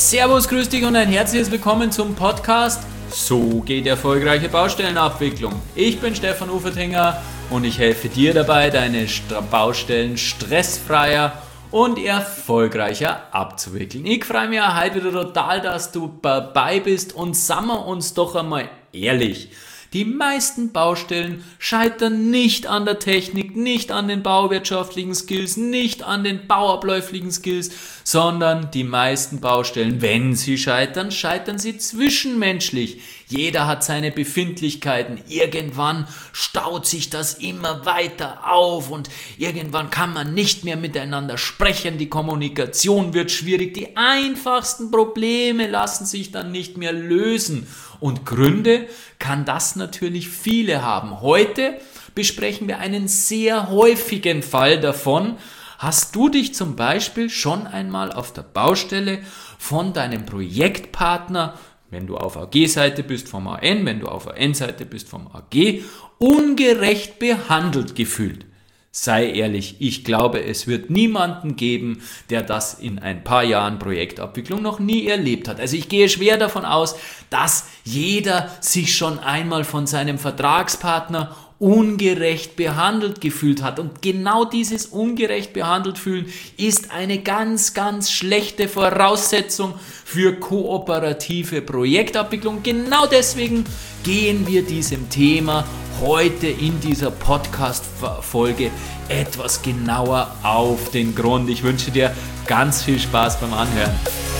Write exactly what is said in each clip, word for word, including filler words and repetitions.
Servus, grüß dich und ein herzliches Willkommen zum Podcast So geht erfolgreiche Baustellenabwicklung. Ich bin Stefan Ufertinger und ich helfe dir dabei, deine Baustellen stressfreier und erfolgreicher abzuwickeln. Ich freue mich heute wieder total, dass du dabei bist und sagen wir uns doch einmal ehrlich. Die meisten Baustellen scheitern nicht an der Technik, nicht an den bauwirtschaftlichen Skills, nicht an den bauabläuflichen Skills, sondern die meisten Baustellen, wenn sie scheitern, scheitern sie zwischenmenschlich. Jeder hat seine Befindlichkeiten. Irgendwann staut sich das immer weiter auf und irgendwann kann man nicht mehr miteinander sprechen. Die Kommunikation wird schwierig. Die einfachsten Probleme lassen sich dann nicht mehr lösen. Und Gründe kann das natürlich viele haben. Heute besprechen wir einen sehr häufigen Fall davon. Hast du dich zum Beispiel schon einmal auf der Baustelle von deinem Projektpartner, wenn du auf A G-Seite bist vom A N, wenn du auf A N-Seite bist vom A G, ungerecht behandelt gefühlt? Sei ehrlich, ich glaube, es wird niemanden geben, der das in ein paar Jahren Projektabwicklung noch nie erlebt hat. Also ich gehe schwer davon aus, dass jeder sich schon einmal von seinem Vertragspartner ungerecht behandelt gefühlt hat. Und genau dieses ungerecht behandelt fühlen ist eine ganz, ganz schlechte Voraussetzung für kooperative Projektabwicklung. Genau deswegen gehen wir diesem Thema heute in dieser Podcast-Folge etwas genauer auf den Grund. Ich wünsche dir ganz viel Spaß beim Anhören.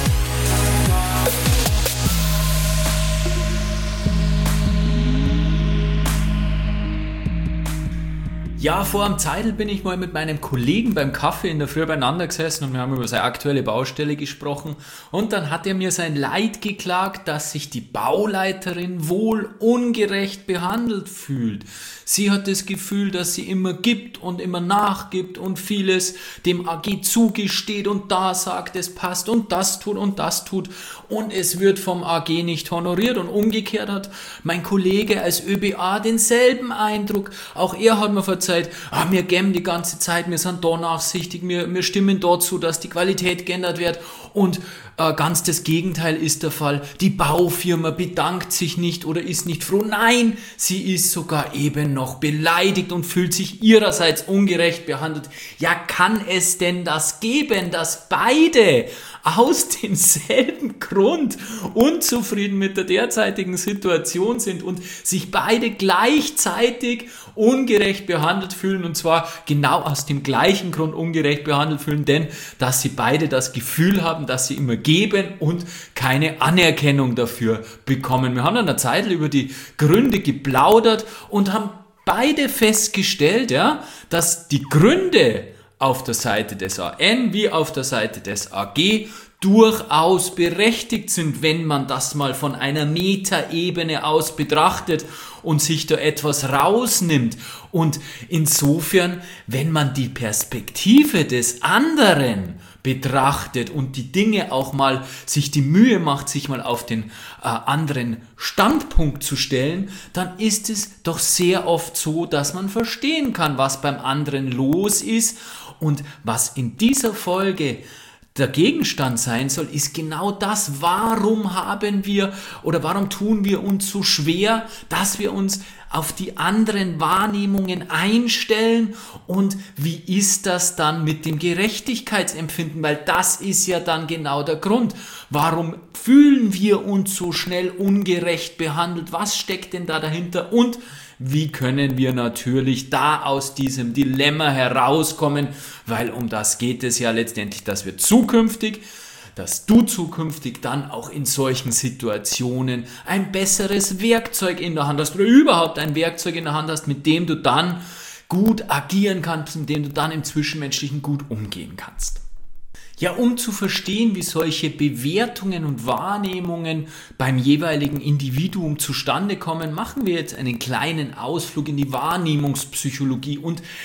Ja, vor einem Zeitl bin ich mal mit meinem Kollegen beim Kaffee in der Früh beieinander gesessen und wir haben über seine aktuelle Baustelle gesprochen und dann hat er mir sein Leid geklagt, dass sich die Bauleiterin wohl ungerecht behandelt fühlt. Sie hat das Gefühl, dass sie immer gibt und immer nachgibt und vieles dem A G zugesteht und da sagt, es passt und das tut und das tut und es wird vom A G nicht honoriert und umgekehrt hat mein Kollege als Ö B A denselben Eindruck. Auch er hat mir verzeiht, ah, wir geben die ganze Zeit, wir sind da nachsichtig, wir, wir stimmen dazu, dass die Qualität geändert wird und äh, ganz das Gegenteil ist der Fall. Die Baufirma bedankt sich nicht oder ist nicht froh. Nein, sie ist sogar eben noch beleidigt und fühlt sich ihrerseits ungerecht behandelt. Ja, kann es denn das geben, dass beide aus demselben Grund unzufrieden mit der derzeitigen Situation sind und sich beide gleichzeitig ungerecht behandelt fühlen und zwar genau aus dem gleichen Grund ungerecht behandelt fühlen, denn dass sie beide das Gefühl haben, dass sie immer geben und keine Anerkennung dafür bekommen. Wir haben an der Zeit über die Gründe geplaudert und haben beide festgestellt, ja, dass die Gründe auf der Seite des A N wie auf der Seite des A G durchaus berechtigt sind, wenn man das mal von einer Metaebene aus betrachtet und sich da etwas rausnimmt. Und insofern, wenn man die Perspektive des anderen betrachtet und die Dinge auch mal sich die Mühe macht, sich mal auf den äh, anderen Standpunkt zu stellen, dann ist es doch sehr oft so, dass man verstehen kann, was beim anderen los ist und was in dieser Folge der Gegenstand sein soll, ist genau das. Warum haben wir oder warum tun wir uns so schwer, dass wir uns auf die anderen Wahrnehmungen einstellen und wie ist das dann mit dem Gerechtigkeitsempfinden, weil das ist ja dann genau der Grund. Warum fühlen wir uns so schnell ungerecht behandelt? Was steckt denn da dahinter und wie können wir natürlich da aus diesem Dilemma herauskommen, weil um das geht es ja letztendlich, dass wir zukünftig, dass du zukünftig dann auch in solchen Situationen ein besseres Werkzeug in der Hand hast oder überhaupt ein Werkzeug in der Hand hast, mit dem du dann gut agieren kannst, mit dem du dann im Zwischenmenschlichen gut umgehen kannst. Ja, um zu verstehen, wie solche Bewertungen und Wahrnehmungen beim jeweiligen Individuum zustande kommen, machen wir jetzt einen kleinen Ausflug in die Wahrnehmungspsychologie und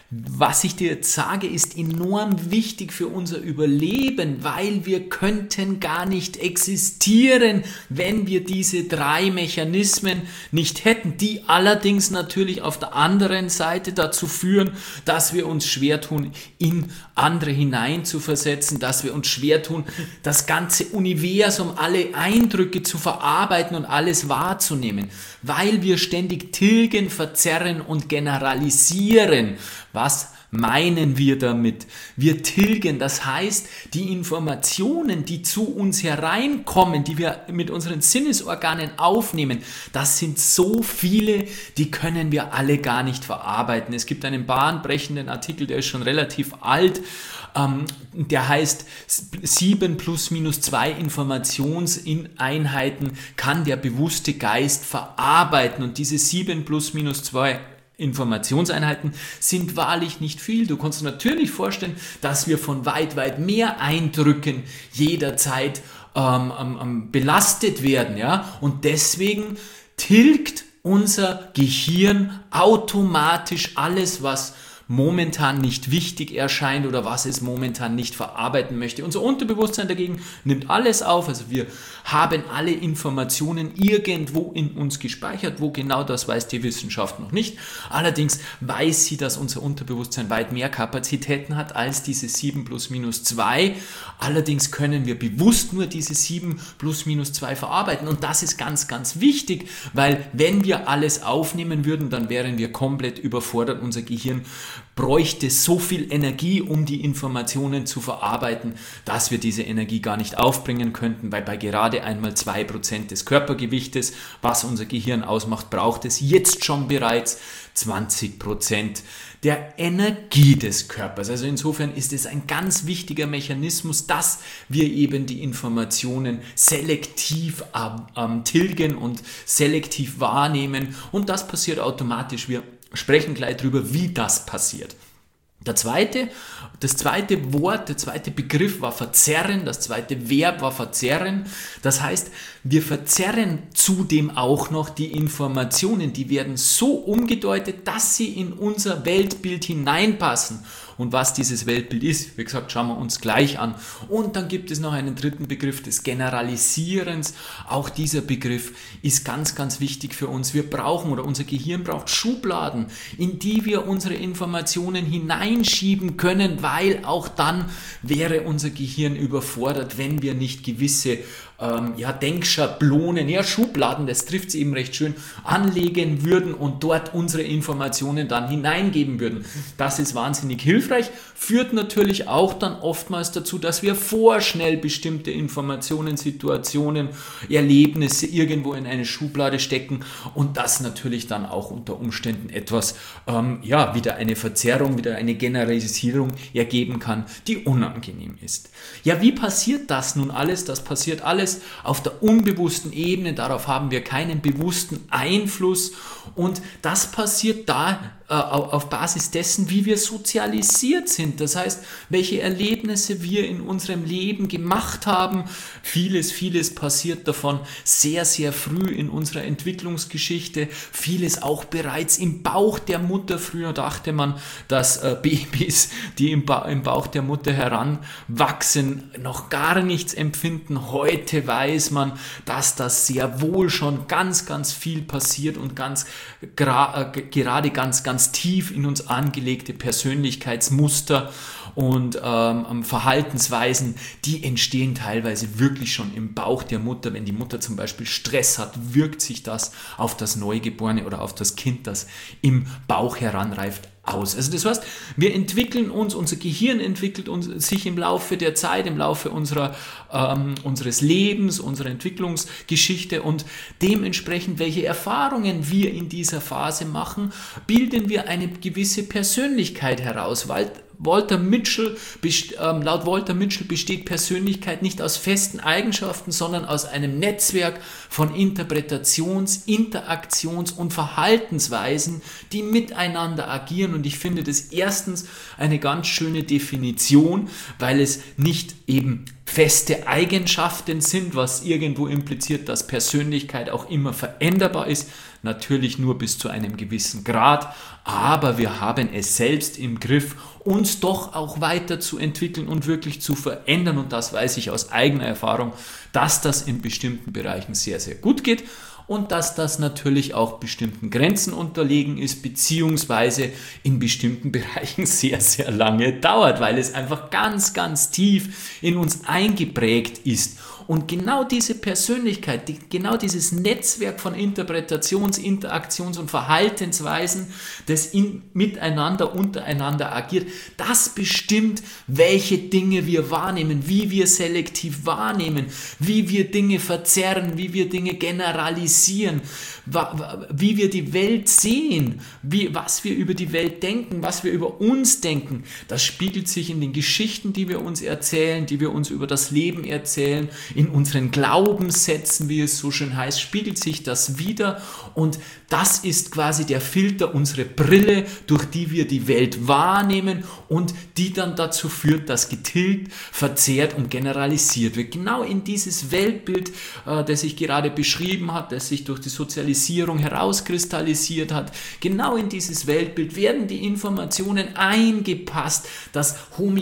Was ich dir jetzt sage, ist enorm wichtig für unser Überleben, weil wir könnten gar nicht existieren, wenn wir diese drei Mechanismen nicht hätten, die allerdings natürlich auf der anderen Seite dazu führen, dass wir uns schwer tun, in andere hinein zu versetzen, dass wir uns schwer tun, das ganze Universum, alle Eindrücke zu verarbeiten und alles wahrzunehmen, weil wir ständig tilgen, verzerren und generalisieren. Was meinen wir damit? Wir tilgen, das heißt, die Informationen, die zu uns hereinkommen, die wir mit unseren Sinnesorganen aufnehmen, das sind so viele, die können wir alle gar nicht verarbeiten. Es gibt einen bahnbrechenden Artikel, der ist schon relativ alt, ähm, der heißt sieben plus minus zwei Informationseinheiten kann der bewusste Geist verarbeiten, und diese sieben plus minus zwei Informationseinheiten sind wahrlich nicht viel. Du kannst dir natürlich vorstellen, dass wir von weit, weit mehr Eindrücken jederzeit ähm, ähm, belastet werden, ja? Und deswegen tilgt unser Gehirn automatisch alles, was momentan nicht wichtig erscheint oder was es momentan nicht verarbeiten möchte. Unser Unterbewusstsein dagegen nimmt alles auf, also wir haben alle Informationen irgendwo in uns gespeichert. Wo genau, das weiß die Wissenschaft noch nicht. Allerdings weiß sie, dass unser Unterbewusstsein weit mehr Kapazitäten hat als diese sieben plus minus zwei. Allerdings können wir bewusst nur diese sieben plus minus zwei verarbeiten, und das ist ganz, ganz wichtig, weil wenn wir alles aufnehmen würden, dann wären wir komplett überfordert. Unser Gehirn bräuchte so viel Energie, um die Informationen zu verarbeiten, dass wir diese Energie gar nicht aufbringen könnten, weil bei gerade einmal zwei Prozent des Körpergewichtes, was unser Gehirn ausmacht, braucht es jetzt schon bereits zwanzig Prozent der Energie des Körpers. Also insofern ist es ein ganz wichtiger Mechanismus, dass wir eben die Informationen selektiv ähm, tilgen und selektiv wahrnehmen, und das passiert automatisch. Wir sprechen gleich drüber, wie das passiert. Der zweite, das zweite Wort, der zweite Begriff war verzerren, das zweite Verb war verzerren. Das heißt, wir verzerren zudem auch noch die Informationen, die werden so umgedeutet, dass sie in unser Weltbild hineinpassen. Und was dieses Weltbild ist, wie gesagt, schauen wir uns gleich an. Und dann gibt es noch einen dritten Begriff des Generalisierens. Auch dieser Begriff ist ganz, ganz wichtig für uns. Wir brauchen, oder unser Gehirn braucht Schubladen, in die wir unsere Informationen hineinschieben können, weil auch dann wäre unser Gehirn überfordert, wenn wir nicht gewisse ähm, ja, Denkschablonen, ja, Schubladen, das trifft es eben recht schön, anlegen würden und dort unsere Informationen dann hineingeben würden. Das ist wahnsinnig hilfreich, führt natürlich auch dann oftmals dazu, dass wir vorschnell bestimmte Informationen, Situationen, Erlebnisse irgendwo in eine Schublade stecken, und das natürlich dann auch unter Umständen etwas, ähm, ja, wieder eine Verzerrung, wieder eine Generalisierung ergeben kann, die unangenehm ist. Ja, wie passiert das nun alles? Das passiert alles auf der unbewussten Ebene, darauf haben wir keinen bewussten Einfluss, und das passiert da äh, auf Basis dessen, wie wir sozialisiert sind. Das heißt, welche Erlebnisse wir in unserem Leben gemacht haben. Vieles, vieles passiert davon sehr, sehr früh in unserer Entwicklungsgeschichte. Vieles auch bereits im Bauch der Mutter. Früher dachte man, dass äh, Babys, die im, ba- im Bauch der Mutter heranwachsen, noch gar nichts empfinden. Heute weiß man, dass das sehr wohl schon ganz, ganz viel passiert und ganz gra- äh, gerade ganz, ganz tief in uns angelegte Persönlichkeitsmuster und ähm, Verhaltensweisen, die entstehen teilweise wirklich schon im Bauch der Mutter. Wenn die Mutter zum Beispiel Stress hat, wirkt sich das auf das Neugeborene oder auf das Kind, das im Bauch heranreift, aus. Also das heißt, wir entwickeln uns, unser Gehirn entwickelt uns, sich im Laufe der Zeit, im Laufe unserer, ähm, unseres Lebens, unserer Entwicklungsgeschichte, und dementsprechend, welche Erfahrungen wir in dieser Phase machen, bilden wir eine gewisse Persönlichkeit heraus, weil Walter Mitchell, ähm, laut Walter Mitchell besteht Persönlichkeit nicht aus festen Eigenschaften, sondern aus einem Netzwerk von Interpretations-, Interaktions- und Verhaltensweisen, die miteinander agieren. Und ich finde das erstens eine ganz schöne Definition, weil es nicht eben feste Eigenschaften sind, was irgendwo impliziert, dass Persönlichkeit auch immer veränderbar ist. Natürlich nur bis zu einem gewissen Grad, aber wir haben es selbst im Griff, uns doch auch weiterzuentwickeln und wirklich zu verändern. Und das weiß ich aus eigener Erfahrung, dass das in bestimmten Bereichen sehr, sehr gut geht. Und dass das natürlich auch bestimmten Grenzen unterlegen ist, beziehungsweise in bestimmten Bereichen sehr, sehr lange dauert, weil es einfach ganz, ganz tief in uns eingeprägt ist. Und genau diese Persönlichkeit, die, genau dieses Netzwerk von Interpretations-, Interaktions- und Verhaltensweisen, das in, miteinander, untereinander agiert, das bestimmt, welche Dinge wir wahrnehmen, wie wir selektiv wahrnehmen, wie wir Dinge verzerren, wie wir Dinge generalisieren, wie wir die Welt sehen, wie, was wir über die Welt denken, was wir über uns denken. Das spiegelt sich in den Geschichten, die wir uns erzählen, die wir uns über das Leben erzählen, in unseren Glaubenssätzen, wie es so schön heißt, spiegelt sich das wieder und das ist quasi der Filter, unsere Brille, durch die wir die Welt wahrnehmen und die dann dazu führt, dass getilgt, verzerrt und generalisiert wird. Genau in dieses Weltbild, äh, das ich gerade beschrieben habe, das sich durch die Sozialisierung herauskristallisiert hat, genau in dieses Weltbild werden die Informationen eingepasst. Das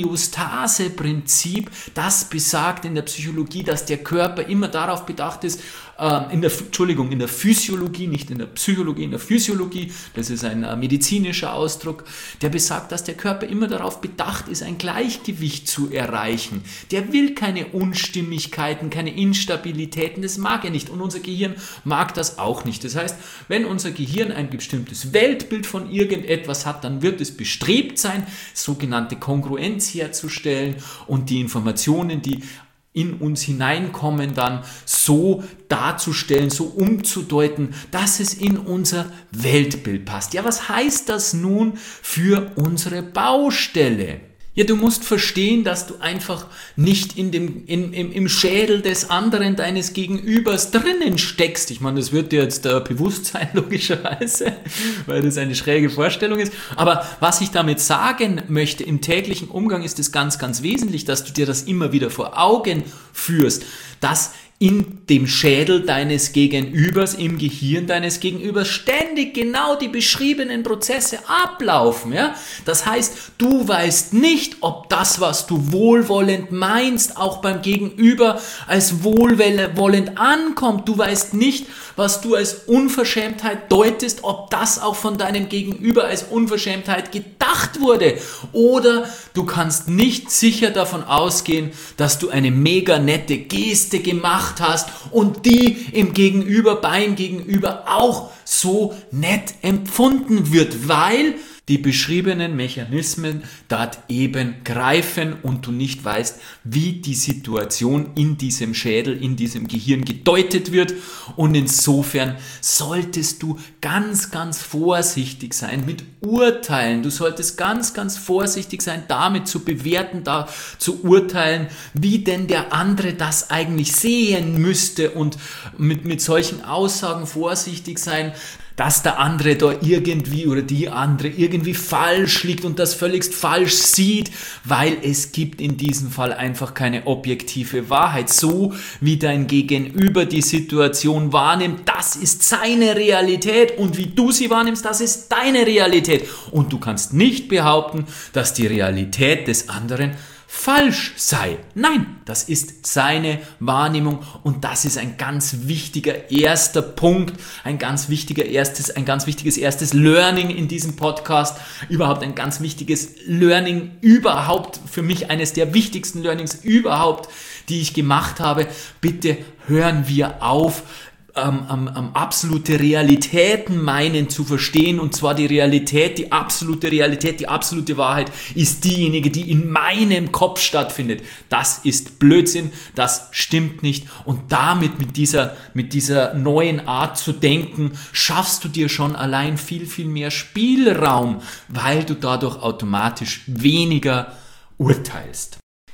Homöostase-Prinzip, das besagt in der Psychologie, dass der Körper immer darauf bedacht ist, äh, in der, Entschuldigung, in der Physiologie, nicht in der Psychologie, in der Physiologie, das ist ein äh, medizinischer Ausdruck, der besagt, dass der Körper immer darauf bedacht ist, ein Gleichgewicht zu erreichen. Der will keine Unstimmigkeiten, keine Instabilitäten, das mag er nicht und unser Gehirn mag das auch nicht. Das heißt, wenn unser Gehirn ein bestimmtes Weltbild von irgendetwas hat, dann wird es bestrebt sein, sogenannte Kongruenz herzustellen und die Informationen, die in uns hineinkommen, dann so darzustellen, so umzudeuten, dass es in unser Weltbild passt. Ja, was heißt das nun für unsere Baustelle? Ja, du musst verstehen, dass du einfach nicht in dem, in, im, im Schädel des anderen, deines Gegenübers drinnen steckst. Ich meine, das wird dir jetzt äh, bewusst sein, logischerweise, weil das eine schräge Vorstellung ist. Aber was ich damit sagen möchte, im täglichen Umgang ist es ganz, ganz wesentlich, dass du dir das immer wieder vor Augen führst, dass in dem Schädel deines Gegenübers, im Gehirn deines Gegenübers ständig genau die beschriebenen Prozesse ablaufen. Ja? Das heißt, du weißt nicht, ob das, was du wohlwollend meinst, auch beim Gegenüber als wohlwollend ankommt. Du weißt nicht, was du als Unverschämtheit deutest, ob das auch von deinem Gegenüber als Unverschämtheit gedacht wurde. Oder du kannst nicht sicher davon ausgehen, dass du eine mega nette Geste gemacht hast und die im Gegenüber, beim Gegenüber auch so nett empfunden wird, weil die beschriebenen Mechanismen dort eben greifen und du nicht weißt, wie die Situation in diesem Schädel, in diesem Gehirn gedeutet wird. Und insofern solltest du ganz, ganz vorsichtig sein mit Urteilen. Du solltest ganz, ganz vorsichtig sein, damit zu bewerten, da zu urteilen, wie denn der andere das eigentlich sehen müsste und mit, mit solchen Aussagen vorsichtig sein, dass der andere da irgendwie oder die andere irgendwie falsch liegt und das völligst falsch sieht, weil es gibt in diesem Fall einfach keine objektive Wahrheit. So wie dein Gegenüber die Situation wahrnimmt, das ist seine Realität und wie du sie wahrnimmst, das ist deine Realität. Und du kannst nicht behaupten, dass die Realität des anderen falsch sei. Nein, das ist seine Wahrnehmung und das ist ein ganz wichtiger erster Punkt, ein ganz wichtiger erstes, ein ganz wichtiges erstes Learning in diesem Podcast, überhaupt ein ganz wichtiges Learning überhaupt, für mich eines der wichtigsten Learnings überhaupt, die ich gemacht habe. Bitte hören wir auf, Ähm, ähm, ähm, absolute Realitäten meinen zu verstehen, und zwar die Realität, die absolute Realität, die absolute Wahrheit ist diejenige, die in meinem Kopf stattfindet. Das ist Blödsinn, das stimmt nicht und damit mit dieser, mit dieser neuen Art zu denken, schaffst du dir schon allein viel, viel mehr Spielraum, weil du dadurch automatisch weniger urteilst.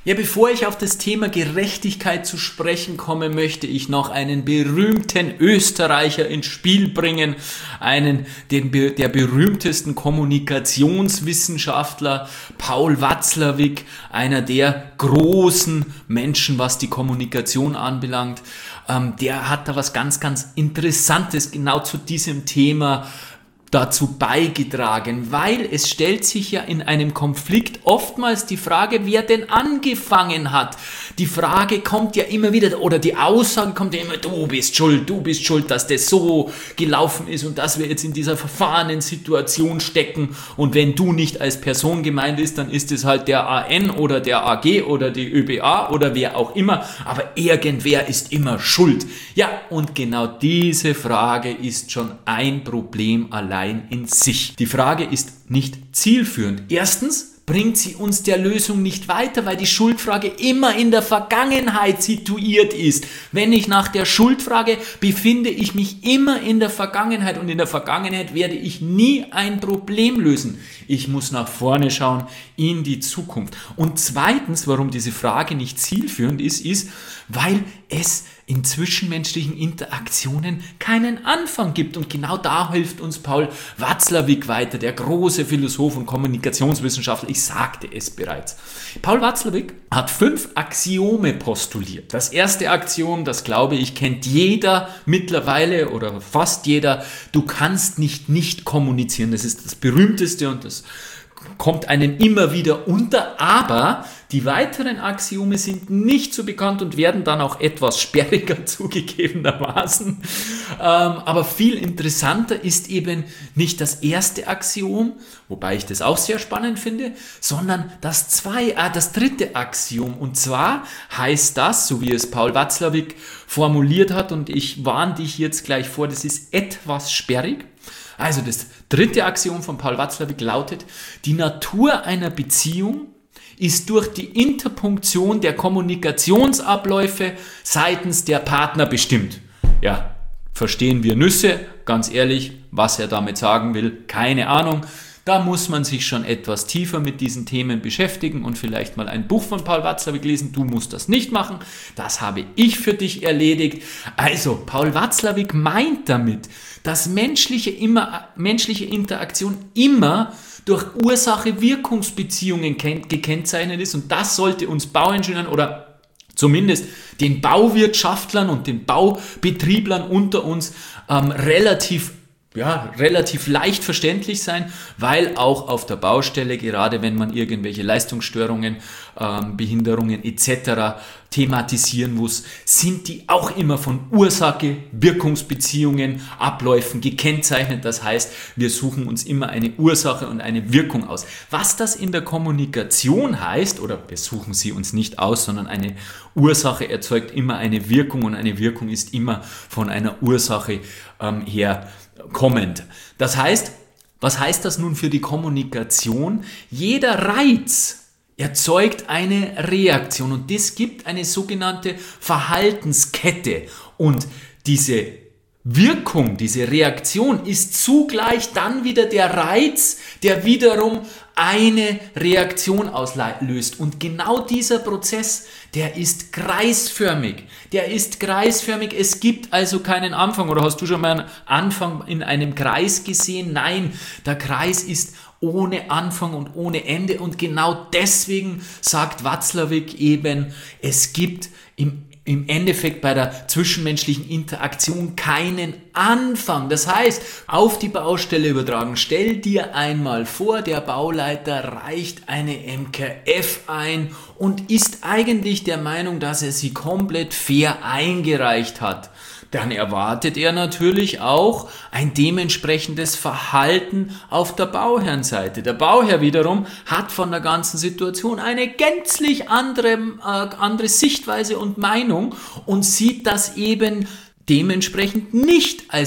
Ja, bevor ich auf das Thema Gerechtigkeit zu sprechen komme, möchte ich noch einen berühmten Österreicher ins Spiel bringen, einen den, der berühmtesten Kommunikationswissenschaftler, Paul Watzlawick, einer der großen Menschen, was die Kommunikation anbelangt. Ähm, der hat da was ganz, ganz Interessantes genau zu diesem Thema dazu beigetragen, weil es stellt sich ja in einem Konflikt oftmals die Frage, wer denn angefangen hat. Die Frage kommt ja immer wieder, oder die Aussage kommt ja immer, du bist schuld, du bist schuld, dass das so gelaufen ist und dass wir jetzt in dieser verfahrenen Situation stecken, und wenn du nicht als Person gemeint ist, dann ist es halt der A N oder der A G oder die Ö B A oder wer auch immer, aber irgendwer ist immer schuld. Ja, und genau diese Frage ist schon ein Problem allein in sich. Die Frage ist nicht zielführend. Erstens bringt sie uns der Lösung nicht weiter, weil die Schuldfrage immer in der Vergangenheit situiert ist. Wenn ich nach der Schuldfrage, befinde ich mich immer in der Vergangenheit, und in der Vergangenheit werde ich nie ein Problem lösen. Ich muss nach vorne schauen, in die Zukunft. Und zweitens, warum diese Frage nicht zielführend ist, ist, weil es in zwischenmenschlichen Interaktionen keinen Anfang gibt. Und genau da hilft uns Paul Watzlawick weiter, der große Philosoph und Kommunikationswissenschaftler. Ich sagte es bereits. Paul Watzlawick hat fünf Axiome postuliert. Das erste Axiom, das glaube ich, kennt jeder mittlerweile oder fast jeder. Du kannst nicht nicht kommunizieren. Das ist das berühmteste und das kommt einem immer wieder unter, aber die weiteren Axiome sind nicht so bekannt und werden dann auch etwas sperriger zugegebenermaßen. Ähm, aber viel interessanter ist eben nicht das erste Axiom, wobei ich das auch sehr spannend finde, sondern das, zwei, äh, das dritte Axiom. Und zwar heißt das, so wie es Paul Watzlawick formuliert hat, und ich warne dich jetzt gleich vor, das ist etwas sperrig. Also das dritte Axiom von Paul Watzlawick lautet: Die Natur einer Beziehung ist durch die Interpunktion der Kommunikationsabläufe seitens der Partner bestimmt. Ja, verstehen wir Nüsse? Ganz ehrlich, was er damit sagen will, keine Ahnung. Da muss man sich schon etwas tiefer mit diesen Themen beschäftigen und vielleicht mal ein Buch von Paul Watzlawick lesen. Du musst das nicht machen. Das habe ich für dich erledigt. Also, Paul Watzlawick meint damit, dass menschliche, immer, menschliche Interaktion immer durch Ursache-Wirkungsbeziehungen gekennzeichnet ist. Und das sollte uns Bauingenieuren oder zumindest den Bauwirtschaftlern und den Baubetrieblern unter uns ähm, relativ Ja, relativ leicht verständlich sein, weil auch auf der Baustelle, gerade wenn man irgendwelche Leistungsstörungen, ähm, Behinderungen et cetera thematisieren muss, sind die auch immer von Ursache, Wirkungsbeziehungen, Abläufen gekennzeichnet. Das heißt, wir suchen uns immer eine Ursache und eine Wirkung aus. Was das in der Kommunikation heißt, oder wir suchen sie uns nicht aus, sondern eine Ursache erzeugt immer eine Wirkung, und eine Wirkung ist immer von einer Ursache ähm, her kommend. Das heißt, was heißt das nun für die Kommunikation? Jeder Reiz erzeugt eine Reaktion, und das gibt eine sogenannte Verhaltenskette, und diese Wirkung, diese Reaktion ist zugleich dann wieder der Reiz, der wiederum eine Reaktion auslöst. Und genau dieser Prozess, der ist kreisförmig. Der ist kreisförmig. Es gibt also keinen Anfang. Oder hast du schon mal einen Anfang in einem Kreis gesehen? Nein, der Kreis ist ohne Anfang und ohne Ende. Und genau deswegen sagt Watzlawick eben, es gibt im Im Endeffekt bei der zwischenmenschlichen Interaktion keinen Anfang. Das heißt, auf die Baustelle übertragen, stell dir einmal vor, der Bauleiter reicht eine M K F ein und ist eigentlich der Meinung, dass er sie komplett fair eingereicht hat. Dann erwartet er natürlich auch ein dementsprechendes Verhalten auf der Bauherrnseite. Der Bauherr wiederum hat von der ganzen Situation eine gänzlich andere, äh, andere Sichtweise und Meinung und sieht das eben dementsprechend nicht als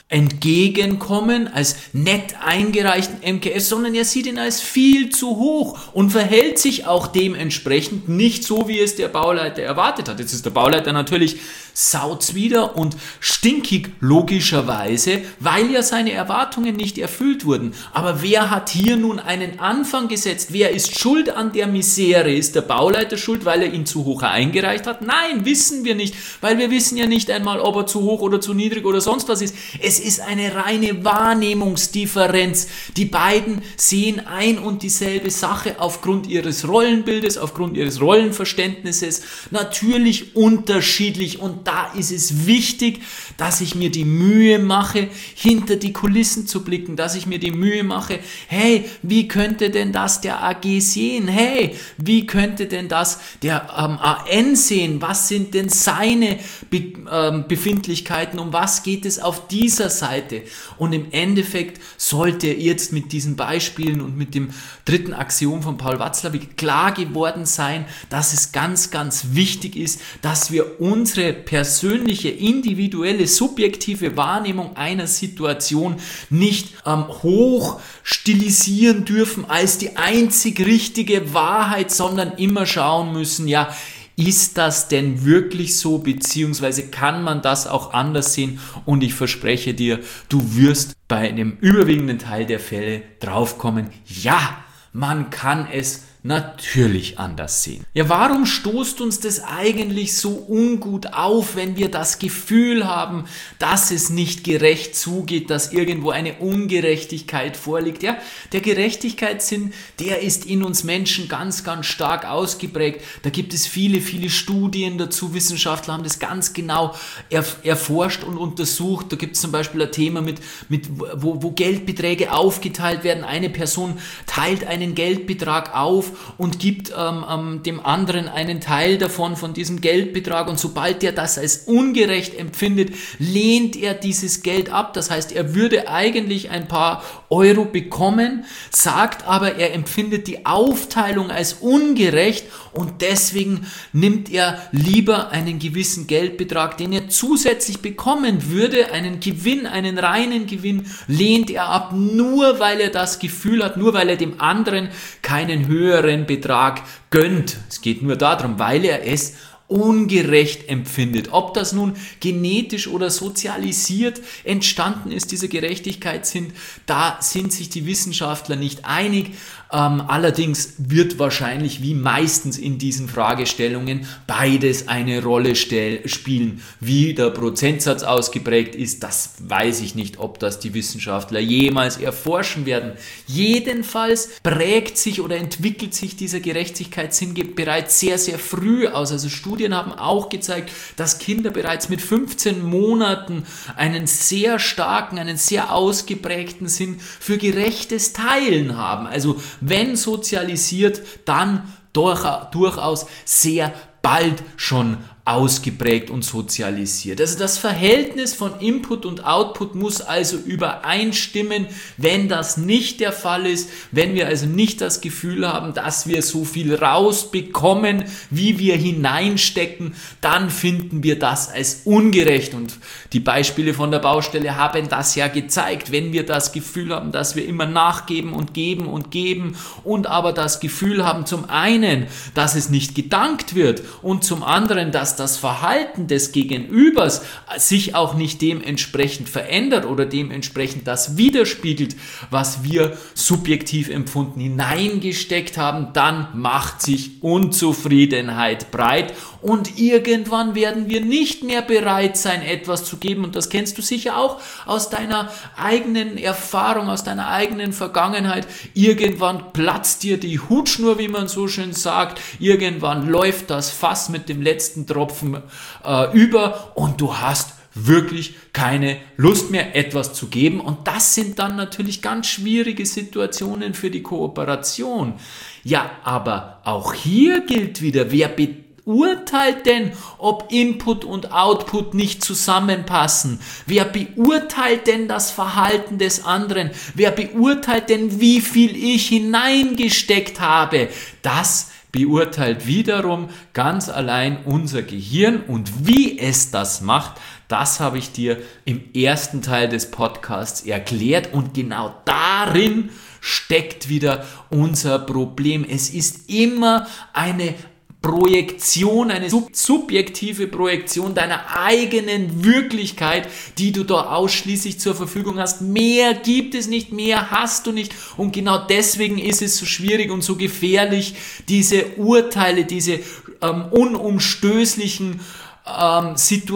Entgegenkommen, als nett eingereichten M K S, sondern er sieht ihn als viel zu hoch und verhält sich auch dementsprechend nicht so, wie es der Bauleiter erwartet hat. Jetzt ist der Bauleiter natürlich sauzwider und stinkig logischerweise, weil ja seine Erwartungen nicht erfüllt wurden. Aber wer hat hier nun einen Anfang gesetzt? Wer ist schuld an der Misere? Ist der Bauleiter schuld, weil er ihn zu hoch eingereicht hat? Nein, wissen wir nicht, weil wir wissen ja nicht einmal, ob er zu hoch oder zu niedrig oder sonst was ist. Es ist eine reine Wahrnehmungsdifferenz. Die beiden sehen ein und dieselbe Sache aufgrund ihres Rollenbildes, aufgrund ihres Rollenverständnisses natürlich unterschiedlich, und da ist es wichtig, dass ich mir die Mühe mache, hinter die Kulissen zu blicken, dass ich mir die Mühe mache, hey, wie könnte denn das der A G sehen? Hey, wie könnte denn das der ähm, A N sehen? Was sind denn seine Be ähm, Befindlichkeiten? Um was geht es auf dieser Seite? Und im Endeffekt sollte jetzt mit diesen Beispielen und mit dem dritten Axiom von Paul Watzlawick klar geworden sein, dass es ganz, ganz wichtig ist, dass wir unsere persönliche, individuelle, subjektive Wahrnehmung einer Situation nicht ähm, hoch stilisieren dürfen als die einzig richtige Wahrheit, sondern immer schauen müssen, ja, ist das denn wirklich so, beziehungsweise kann man das auch anders sehen? Und ich verspreche dir, du wirst bei einem überwiegenden Teil der Fälle draufkommen, ja, man kann es natürlich anders sehen. Ja, warum stoßt uns das eigentlich so ungut auf, wenn wir das Gefühl haben, dass es nicht gerecht zugeht, dass irgendwo eine Ungerechtigkeit vorliegt? Ja, der Gerechtigkeitssinn, der ist in uns Menschen ganz, ganz stark ausgeprägt. Da gibt es viele, viele Studien dazu. Wissenschaftler haben das ganz genau erf- erforscht und untersucht. Da gibt es zum Beispiel ein Thema mit, mit wo, wo Geldbeträge aufgeteilt werden. Eine Person teilt einen Geldbetrag auf und gibt ähm, ähm, dem anderen einen Teil davon, von diesem Geldbetrag, und sobald er das als ungerecht empfindet, lehnt er dieses Geld ab. Das heißt, er würde eigentlich ein paar Euro bekommen, sagt aber, er empfindet die Aufteilung als ungerecht und deswegen nimmt er lieber einen gewissen Geldbetrag, den er zusätzlich bekommen würde, einen Gewinn, einen reinen Gewinn, lehnt er ab, nur weil er das Gefühl hat, nur weil er dem anderen keinen höheren Betrag gönnt. Es geht nur darum, weil er es ungerecht empfindet. Ob das nun genetisch oder sozialisiert entstanden ist, dieser Gerechtigkeitssinn, da sind sich die Wissenschaftler nicht einig. Ähm, allerdings wird wahrscheinlich, wie meistens in diesen Fragestellungen, beides eine Rolle stell- spielen. Wie der Prozentsatz ausgeprägt ist, das weiß ich nicht, ob das die Wissenschaftler jemals erforschen werden. Jedenfalls prägt sich oder entwickelt sich dieser Gerechtigkeitssinn bereits sehr, sehr früh aus. Also Studien haben auch gezeigt, dass Kinder bereits mit fünfzehn Monaten einen sehr starken, einen sehr ausgeprägten Sinn für gerechtes Teilen haben. Also wenn sozialisiert, dann durch, durchaus sehr bald schon ausgeprägt und sozialisiert. Also das Verhältnis von Input und Output muss also übereinstimmen. Wenn das nicht der Fall ist, wenn wir also nicht das Gefühl haben, dass wir so viel rausbekommen, wie wir hineinstecken, dann finden wir das als ungerecht. Und die Beispiele von der Baustelle haben das ja gezeigt. Wenn wir das Gefühl haben, dass wir immer nachgeben und geben und geben und aber das Gefühl haben, zum einen, dass es nicht gedankt wird und zum anderen, dass das Verhalten des Gegenübers sich auch nicht dementsprechend verändert oder dementsprechend das widerspiegelt, was wir subjektiv empfunden hineingesteckt haben, dann macht sich Unzufriedenheit breit und irgendwann werden wir nicht mehr bereit sein, etwas zu geben, und das kennst du sicher auch aus deiner eigenen Erfahrung, aus deiner eigenen Vergangenheit. Irgendwann platzt dir die Hutschnur, wie man so schön sagt, irgendwann läuft das Fass mit dem letzten Tropfen äh, über und du hast wirklich keine Lust mehr, etwas zu geben, und das sind dann natürlich ganz schwierige Situationen für die Kooperation. Ja, aber auch hier gilt wieder, wer beurteilt denn, ob Input und Output nicht zusammenpassen? Wer beurteilt denn das Verhalten des anderen? Wer beurteilt denn, wie viel ich hineingesteckt habe? Das beurteilt wiederum ganz allein unser Gehirn, und wie es das macht, Das habe ich dir im ersten Teil des Podcasts erklärt und genau darin steckt wieder unser Problem. Es ist immer eine Projektion, eine sub- subjektive Projektion deiner eigenen Wirklichkeit, die du da ausschließlich zur Verfügung hast. Mehr gibt es nicht, mehr hast du nicht. Und genau deswegen ist es so schwierig und so gefährlich, diese Urteile, diese ähm, unumstößlichen ähm,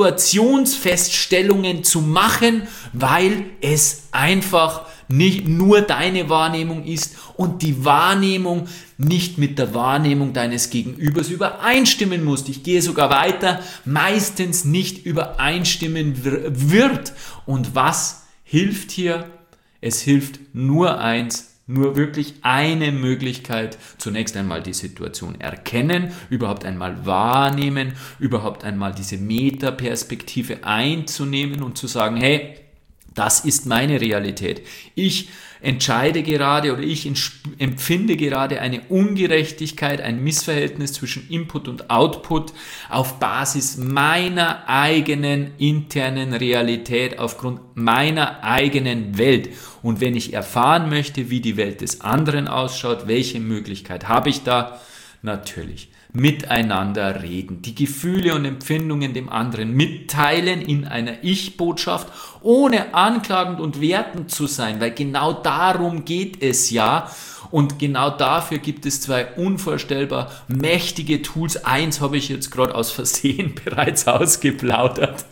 Situationsfeststellungen zu machen, weil es einfach nicht nur deine Wahrnehmung ist und die Wahrnehmung nicht mit der Wahrnehmung deines Gegenübers übereinstimmen muss. Ich gehe sogar weiter, meistens nicht übereinstimmen wird. Und was hilft hier? Es hilft nur eins, nur wirklich eine Möglichkeit. Zunächst einmal die Situation erkennen, überhaupt einmal wahrnehmen, überhaupt einmal diese Metaperspektive einzunehmen und zu sagen, hey, das ist meine Realität. Ich entscheide gerade oder ich empfinde gerade eine Ungerechtigkeit, ein Missverhältnis zwischen Input und Output auf Basis meiner eigenen internen Realität, aufgrund meiner eigenen Welt. Und wenn ich erfahren möchte, wie die Welt des anderen ausschaut, welche Möglichkeit habe ich da? Natürlich miteinander reden, die Gefühle und Empfindungen dem anderen mitteilen in einer Ich-Botschaft, ohne anklagend und wertend zu sein, weil genau darum geht es ja. Und genau dafür gibt es zwei unvorstellbar mächtige Tools. Eins habe ich jetzt gerade aus Versehen bereits ausgeplaudert.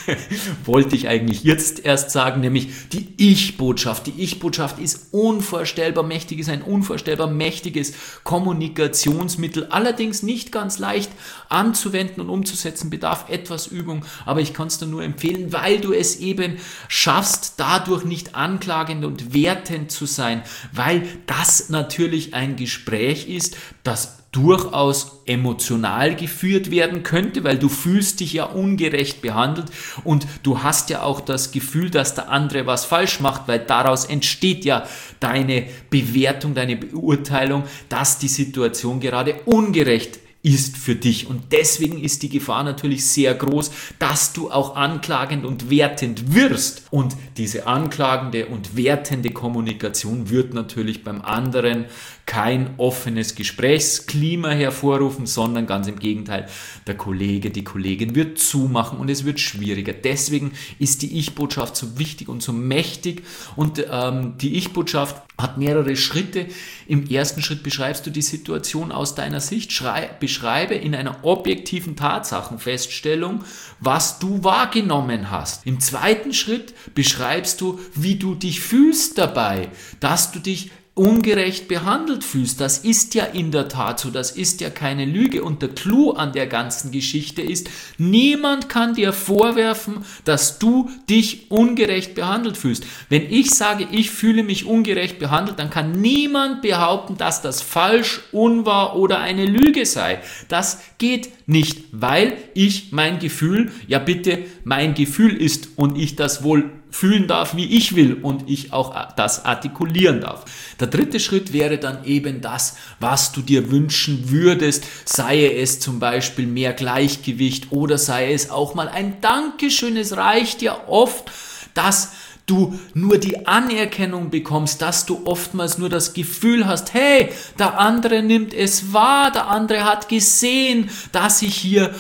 Wollte ich eigentlich jetzt erst sagen, nämlich die Ich-Botschaft. Die Ich-Botschaft ist unvorstellbar mächtig, ist ein unvorstellbar mächtiges Kommunikationsmittel. Allerdings nicht ganz leicht anzuwenden und umzusetzen, bedarf etwas Übung. Aber ich kann es dir nur empfehlen, weil du es eben schaffst, dadurch nicht anklagend und wertend zu sein, weil das natürlich ein Gespräch ist, das durchaus emotional geführt werden könnte, weil du fühlst dich ja ungerecht behandelt und du hast ja auch das Gefühl, dass der andere was falsch macht, weil daraus entsteht ja deine Bewertung, deine Beurteilung, dass die Situation gerade ungerecht ist für dich. Und deswegen ist die Gefahr natürlich sehr groß, dass du auch anklagend und wertend wirst. Und diese anklagende und wertende Kommunikation wird natürlich beim anderen kein offenes Gesprächsklima hervorrufen, sondern ganz im Gegenteil, der Kollege, die Kollegin wird zumachen und es wird schwieriger. Deswegen ist die Ich-Botschaft so wichtig und so mächtig und ähm, die Ich-Botschaft hat mehrere Schritte. Im ersten Schritt beschreibst du die Situation aus deiner Sicht, Schrei- beschreibe in einer objektiven Tatsachenfeststellung, was du wahrgenommen hast. Im zweiten Schritt beschreibst du, wie du dich fühlst dabei, dass du dich ungerecht behandelt fühlst. Das ist ja in der Tat so, das ist ja keine Lüge und der Clou an der ganzen Geschichte ist, niemand kann dir vorwerfen, dass du dich ungerecht behandelt fühlst. Wenn ich sage, ich fühle mich ungerecht behandelt, dann kann niemand behaupten, dass das falsch, unwahr oder eine Lüge sei. Das geht nicht, weil ich mein Gefühl, ja bitte, mein Gefühl ist und ich das wohl fühlen darf, wie ich will und ich auch das artikulieren darf. Der dritte Schritt wäre dann eben das, was du dir wünschen würdest, sei es zum Beispiel mehr Gleichgewicht oder sei es auch mal ein Dankeschön. Es reicht ja oft, dass du nur die Anerkennung bekommst, dass du oftmals nur das Gefühl hast, hey, der andere nimmt es wahr, der andere hat gesehen, dass ich hier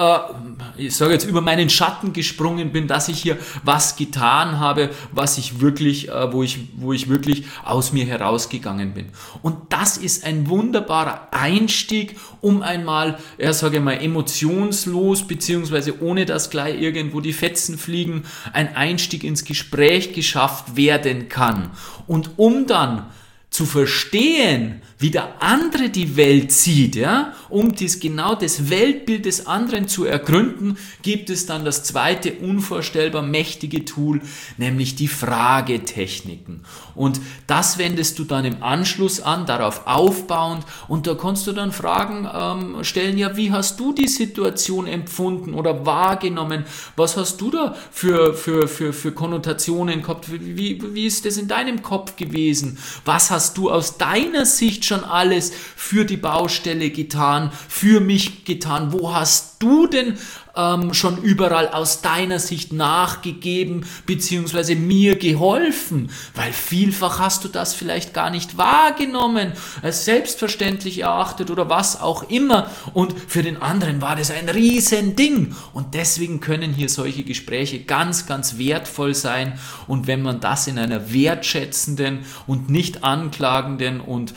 ich sage jetzt, über meinen Schatten gesprungen bin, dass ich hier was getan habe, was ich wirklich, wo ich, wo ich wirklich aus mir herausgegangen bin. Und das ist ein wunderbarer Einstieg, um einmal, ja, sage ich mal, emotionslos, beziehungsweise ohne dass gleich irgendwo die Fetzen fliegen, ein Einstieg ins Gespräch geschafft werden kann. Und um dann zu verstehen, wie der andere die Welt sieht, ja, um dies, genau das Weltbild des anderen zu ergründen, gibt es dann das zweite unvorstellbar mächtige Tool, nämlich die Fragetechniken. Und das wendest du dann im Anschluss an, darauf aufbauend, und da kannst du dann Fragen ähm, stellen, ja, wie hast du die Situation empfunden oder wahrgenommen? Was hast du da für, für, für, für Konnotationen gehabt? Wie, wie ist das in deinem Kopf gewesen? Was hast du aus deiner Sicht schon alles für die Baustelle getan, für mich getan? Wo hast hast du denn ähm, schon überall aus deiner Sicht nachgegeben bzw. mir geholfen? Weil vielfach hast du das vielleicht gar nicht wahrgenommen, als selbstverständlich erachtet oder was auch immer. Und für den anderen war das ein Riesending. Und deswegen können hier solche Gespräche ganz, ganz wertvoll sein. Und wenn man das in einer wertschätzenden und nicht anklagenden und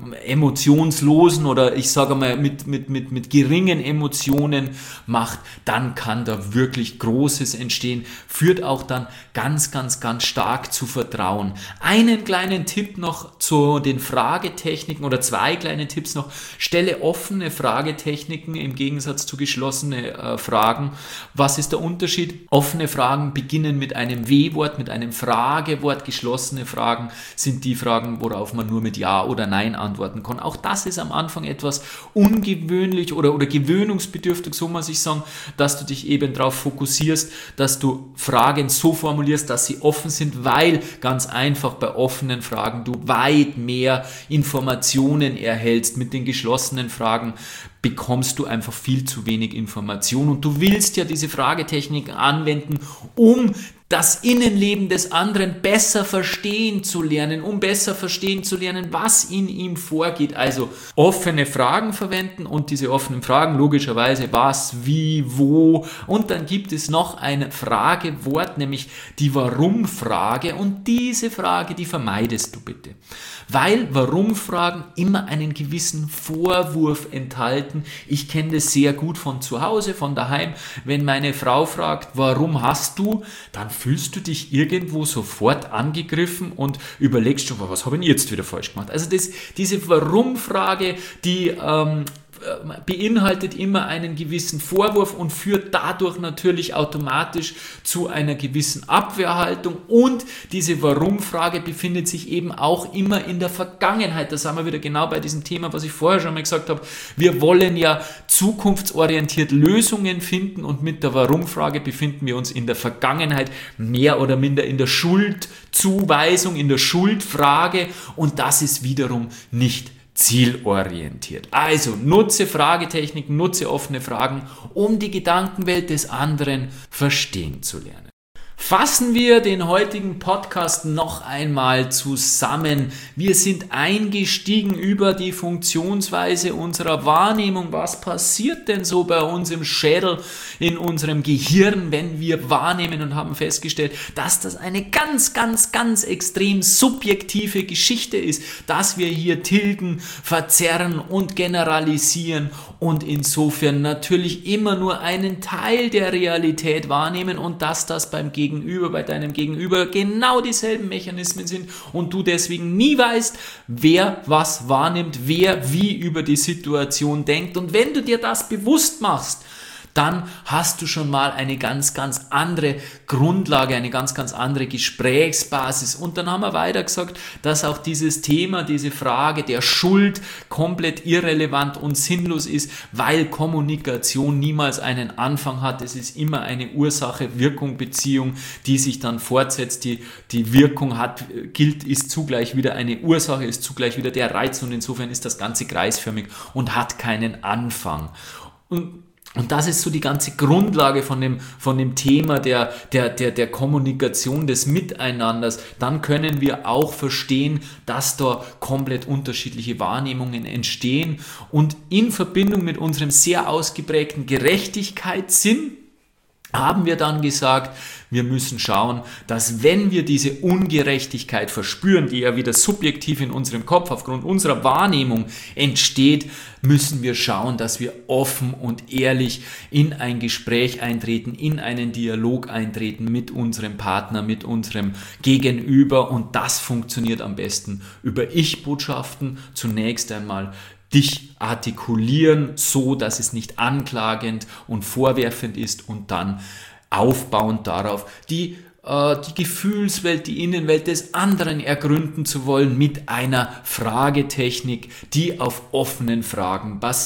emotionslosen oder ich sage mal mit, mit, mit, mit geringen Emotionen macht, dann kann da wirklich Großes entstehen, führt auch dann ganz, ganz, ganz stark zu Vertrauen. Einen kleinen Tipp noch zu den Fragetechniken oder zwei kleine Tipps noch. Stelle offene Fragetechniken im Gegensatz zu geschlossene äh, Fragen. Was ist der Unterschied? Offene Fragen beginnen mit einem W-Wort, mit einem Fragewort. Geschlossene Fragen sind die Fragen, worauf man nur mit Ja oder Nein antworten kann. Auch das ist am Anfang etwas ungewöhnlich oder, oder gewöhnungsbedürftig, so muss ich sagen, dass du dich eben darauf fokussierst, dass du Fragen so formulierst, dass sie offen sind, weil ganz einfach bei offenen Fragen du weit mehr Informationen erhältst. Mit den geschlossenen Fragen bekommst du einfach viel zu wenig Information und du willst ja diese Fragetechniken anwenden, um das Innenleben des anderen besser verstehen zu lernen, um besser verstehen zu lernen, was in ihm vorgeht. Also offene Fragen verwenden und diese offenen Fragen logischerweise was, wie, wo und dann gibt es noch ein Fragewort, nämlich die Warum-Frage und diese Frage, die vermeidest du bitte. Weil Warum-Fragen immer einen gewissen Vorwurf enthalten. Ich kenne das sehr gut von zu Hause, von daheim. Wenn meine Frau fragt, warum hast du, dann fühlst du dich irgendwo sofort angegriffen und überlegst schon, was habe ich jetzt wieder falsch gemacht? Also das, diese Warum-Frage, die ähm, beinhaltet immer einen gewissen Vorwurf und führt dadurch natürlich automatisch zu einer gewissen Abwehrhaltung und diese Warum-Frage befindet sich eben auch immer in der Vergangenheit. Da sind wir wieder genau bei diesem Thema, was ich vorher schon mal gesagt habe. Wir wollen ja zukunftsorientiert Lösungen finden und mit der Warum-Frage befinden wir uns in der Vergangenheit mehr oder minder in der Schuldzuweisung, in der Schuldfrage und das ist wiederum nicht zielorientiert. Also nutze Fragetechniken, nutze offene Fragen, um die Gedankenwelt des anderen verstehen zu lernen. Fassen wir den heutigen Podcast noch einmal zusammen. Wir sind eingestiegen über die Funktionsweise unserer Wahrnehmung. Was passiert denn so bei uns im Schädel, in unserem Gehirn, wenn wir wahrnehmen und haben festgestellt, dass das eine ganz, ganz, ganz extrem subjektive Geschichte ist, dass wir hier tilgen, verzerren und generalisieren und insofern natürlich immer nur einen Teil der Realität wahrnehmen und dass das beim Gegenüber Gegenüber, bei deinem Gegenüber genau dieselben Mechanismen sind und du deswegen nie weißt, wer was wahrnimmt, wer wie über die Situation denkt. Und wenn du dir das bewusst machst, dann hast du schon mal eine ganz, ganz andere Grundlage, eine ganz, ganz andere Gesprächsbasis. Und dann haben wir weiter gesagt, dass auch dieses Thema, diese Frage der Schuld komplett irrelevant und sinnlos ist, weil Kommunikation niemals einen Anfang hat. Es ist immer eine Ursache-Wirkung-Beziehung, die sich dann fortsetzt. Die, die Wirkung hat, gilt, ist zugleich wieder eine Ursache, ist zugleich wieder der Reiz und insofern ist das Ganze kreisförmig und hat keinen Anfang. Und Und das ist so die ganze Grundlage von dem, von dem Thema der, der, der, der Kommunikation, des Miteinanders. Dann können wir auch verstehen, dass da komplett unterschiedliche Wahrnehmungen entstehen. Und in Verbindung mit unserem sehr ausgeprägten Gerechtigkeitssinn haben wir dann gesagt, wir müssen schauen, dass wenn wir diese Ungerechtigkeit verspüren, die ja wieder subjektiv in unserem Kopf aufgrund unserer Wahrnehmung entsteht, müssen wir schauen, dass wir offen und ehrlich in ein Gespräch eintreten, in einen Dialog eintreten mit unserem Partner, mit unserem Gegenüber und das funktioniert am besten über Ich-Botschaften zunächst einmal. Dich artikulieren, so dass es nicht anklagend und vorwerfend ist und dann aufbauend darauf die, äh, die Gefühlswelt, die Innenwelt des anderen ergründen zu wollen mit einer Fragetechnik, die auf offenen Fragen basiert.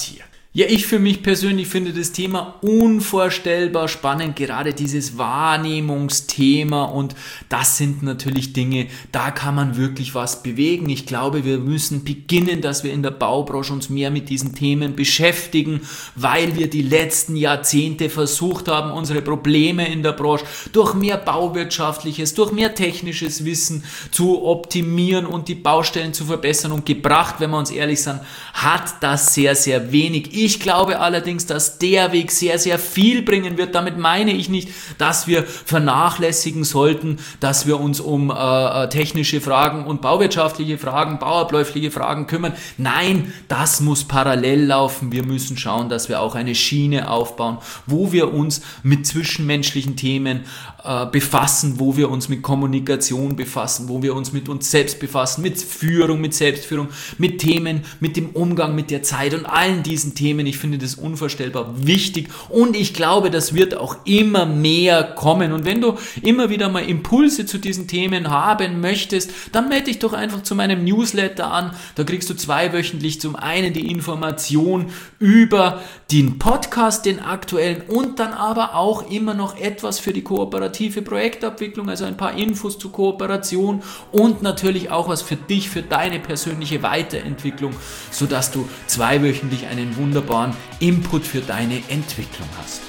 Ja, ich für mich persönlich finde das Thema unvorstellbar spannend, gerade dieses Wahrnehmungsthema, und das sind natürlich Dinge, da kann man wirklich was bewegen. Ich glaube, wir müssen beginnen, dass wir in der Baubranche uns mehr mit diesen Themen beschäftigen, weil wir die letzten Jahrzehnte versucht haben, unsere Probleme in der Branche durch mehr bauwirtschaftliches, durch mehr technisches Wissen zu optimieren und die Baustellen zu verbessern, und gebracht, wenn wir uns ehrlich sind, hat das sehr, sehr wenig. Ich glaube allerdings, dass der Weg sehr, sehr viel bringen wird. Damit meine ich nicht, dass wir vernachlässigen sollten, dass wir uns um äh, technische Fragen und bauwirtschaftliche Fragen, bauabläufliche Fragen kümmern. Nein, das muss parallel laufen. Wir müssen schauen, dass wir auch eine Schiene aufbauen, wo wir uns mit zwischenmenschlichen Themen äh, befassen, wo wir uns mit Kommunikation befassen, wo wir uns mit uns selbst befassen, mit Führung, mit Selbstführung, mit Themen, mit dem Umgang mit der Zeit und allen diesen Themen. Ich finde das unvorstellbar wichtig, und ich glaube, das wird auch immer mehr kommen. Und wenn du immer wieder mal Impulse zu diesen Themen haben möchtest, dann melde dich doch einfach zu meinem Newsletter an. Da kriegst du zweiwöchentlich zum einen die Information über den Podcast, den aktuellen, und dann aber auch immer noch etwas für die kooperative Projektabwicklung, also ein paar Infos zur Kooperation und natürlich auch was für dich, für deine persönliche Weiterentwicklung, sodass du zweiwöchentlich einen wunderbaren Input für deine Entwicklung hast.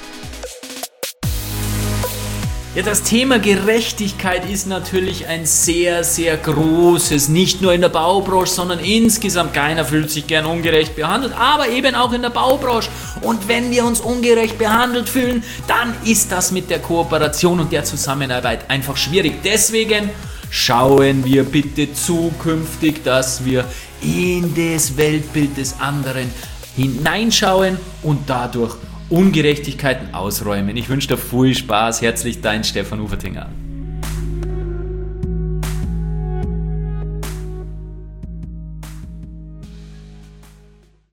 Ja, das Thema Gerechtigkeit ist natürlich ein sehr, sehr großes, nicht nur in der Baubranche, sondern insgesamt. Keiner fühlt sich gern ungerecht behandelt, aber eben auch in der Baubranche. Und wenn wir uns ungerecht behandelt fühlen, dann ist das mit der Kooperation und der Zusammenarbeit einfach schwierig. Deswegen schauen wir bitte zukünftig, dass wir in das Weltbild des anderen hineinschauen und dadurch Ungerechtigkeiten ausräumen. Ich wünsche dir viel Spaß. Herzlich dein Stefan Ufertinger.